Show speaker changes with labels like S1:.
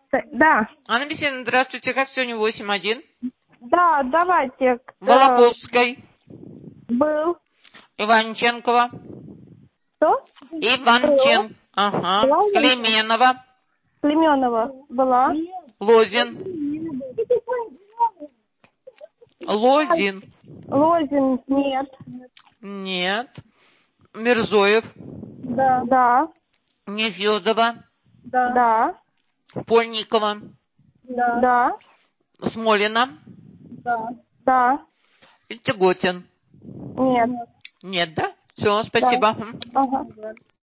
S1: Да.
S2: Анна Бесеновна, здравствуйте. Как сегодня 8-1?
S1: Да, давайте.
S2: Волоковской.
S1: Был.
S2: Иванченкова.
S1: Что?
S2: Иванченко. Ага.
S1: Была
S2: Клеменова.
S1: Клеменова. Была.
S2: Лозин. Лозин.
S1: Лозин. Нет.
S2: Нет. Мирзоев.
S1: Да. Да.
S2: Нефедова.
S1: Да.
S2: Польникова.
S1: Да.
S2: Смолина.
S1: Да.
S2: И Тяготин.
S1: Нет.
S2: Нет, да? Все, спасибо.
S1: Ага.